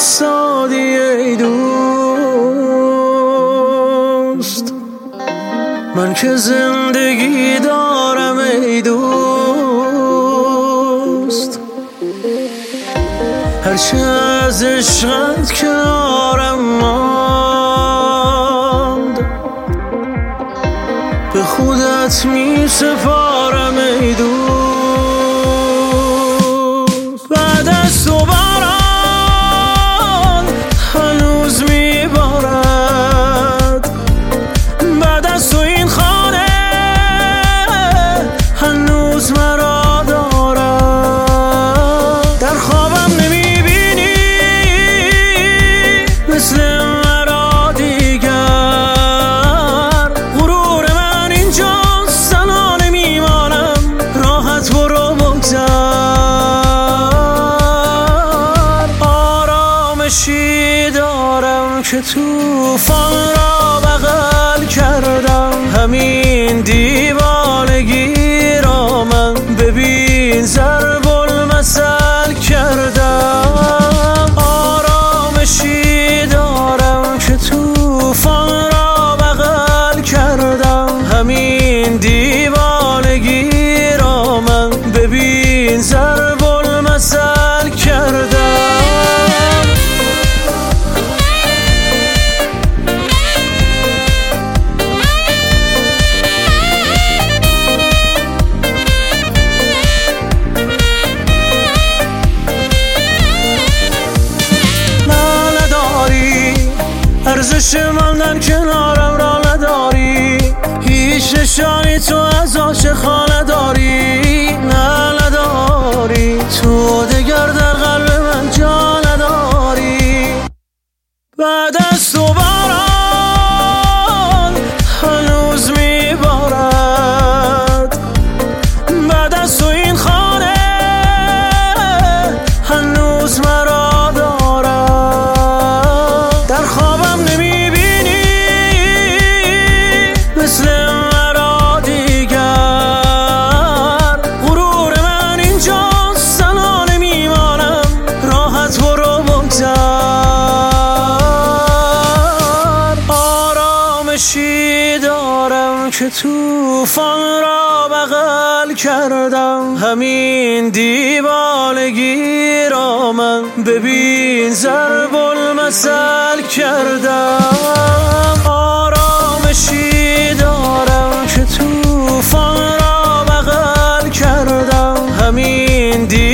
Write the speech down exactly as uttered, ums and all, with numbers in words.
ایستادی ای دوست، من که زندگی دارم ای دوست، هرچه از عشقت کنارم ماند به خودت می سپارم ای دوست. بعد از تو باران هنوز می بارد، بعد از تو این خانه هنوز مرا دارد. در خوابم نمی بینی مثل مرا دیگر، غرور من اینجاست تنها نمیمانم، راحت برو بگذر. آرامشی دارم که طوفان را بغل کردم، همین دیوانگی را من ببین ضرب المثل کردم. آرامشی دارم که طوفان را بغل کردم، همین دیوانگی را من ببین ضرب المثل کردم. ارزش ماندن کنارم را نداری، هیچ نشانی تو از عاشقان نداری، نه نداری، تو دگر در قلب من جا نداری. بعد از تو باران هنوز می بارد، بعد از تو این خانه هنوز مرا دارد. در خوابم نمی بینی مثل مرا دیگر، غرور من اینجاست تنها نمیمانم، راحت برو بگذر. آرامشی دارم که طوفان را بغل کردم، همین دیوانگی را من ببین ضرب المثل کردم. آرامشی دارم که طوفان را بغل کردم، همین دیوانگی